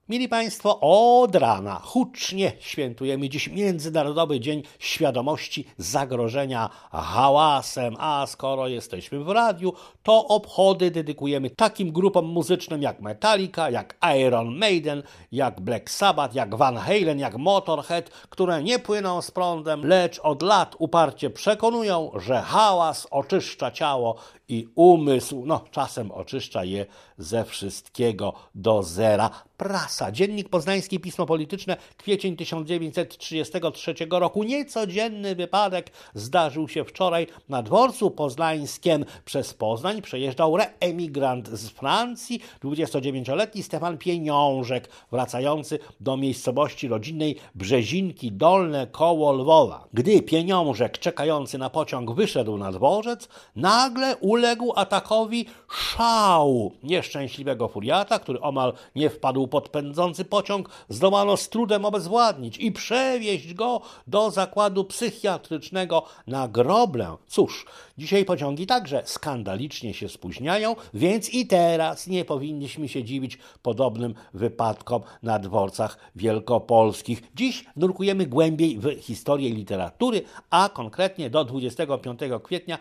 Mili Państwo, od rana hucznie świętujemy dziś Międzynarodowy Dzień Świadomości Zagrożenia Hałasem, a skoro jesteśmy w radiu, to obchody dedykujemy takim grupom muzycznym jak Metallica, jak Iron Maiden, jak Black Sabbath, jak Van Halen, jak Motorhead, które nie płyną z prądem, lecz od lat uparcie przekonują, że hałas oczyszcza ciało i umysł, czasem oczyszcza je ze wszystkiego do zera. Prasa, Dziennik Poznański, Pismo Polityczne, kwiecień 1933 roku. Niecodzienny wypadek zdarzył się wczoraj na dworcu poznańskim. Przez Poznań przejeżdżał reemigrant z Francji, 29-letni Stefan Pieniążek, wracający do miejscowości rodzinnej Brzezinki Dolne koło Lwowa. Gdy Pieniążek, czekający na pociąg, wyszedł na dworzec, nagle uległ atakowi szału. Nieszczęśliwego furiata, który omal nie wpadł pod pędzący pociąg, zdołano z trudem obezwładnić i przewieźć go do zakładu psychiatrycznego na Groblę. Cóż, dzisiaj pociągi także skandalicznie się spóźniają, więc i teraz nie powinniśmy się dziwić podobnym wypadkom na dworcach wielkopolskich. Dziś nurkujemy głębiej w historię literatury, a konkretnie do 25 kwietnia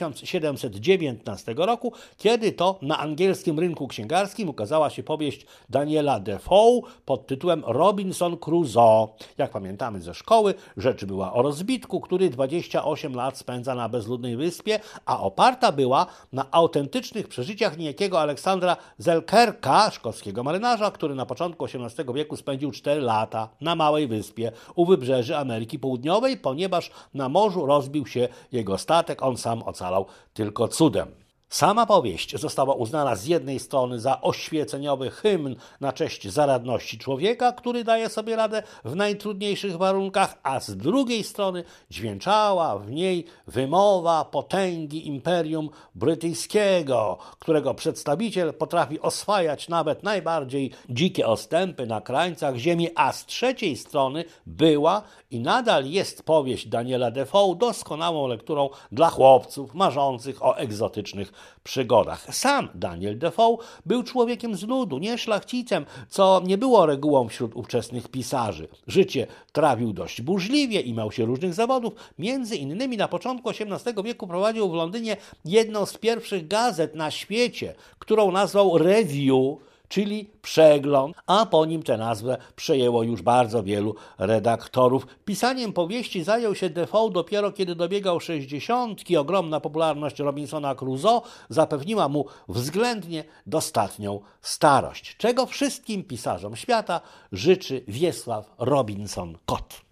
1719 roku, kiedy to na angielskim rynku księgarskim ukazała się powieść Daniela Defoe pod tytułem Robinson Crusoe. Jak pamiętamy ze szkoły, rzecz była o rozbitku, który 28 lat spędza na bezludnej wyspie, a oparta była na autentycznych przeżyciach niejakiego Aleksandra Selkirka, szkockiego marynarza, który na początku XVIII wieku spędził 4 lata na małej wyspie u wybrzeży Ameryki Południowej, ponieważ na morzu rozbił się jego statek, on sam ocalał tylko cudem. Sama powieść została uznana z jednej strony za oświeceniowy hymn na cześć zaradności człowieka, który daje sobie radę w najtrudniejszych warunkach, a z drugiej strony dźwięczała w niej wymowa potęgi Imperium Brytyjskiego, którego przedstawiciel potrafi oswajać nawet najbardziej dzikie ostępy na krańcach ziemi, a z trzeciej strony była i nadal jest powieść Daniela Defoe doskonałą lekturą dla chłopców marzących o egzotycznych przygodach. Sam Daniel Defoe był człowiekiem z ludu, nie szlachcicem, co nie było regułą wśród ówczesnych pisarzy. Życie trawił dość burzliwie i miał się różnych zawodów. Między innymi na początku XVIII wieku prowadził w Londynie jedną z pierwszych gazet na świecie, którą nazwał Review, czyli przegląd, a po nim tę nazwę przejęło już bardzo wielu redaktorów. Pisaniem powieści zajął się Defoe dopiero kiedy dobiegał 60. Ogromna popularność Robinsona Crusoe zapewniła mu względnie dostatnią starość, czego wszystkim pisarzom świata życzy Wiesław Robinson Kot.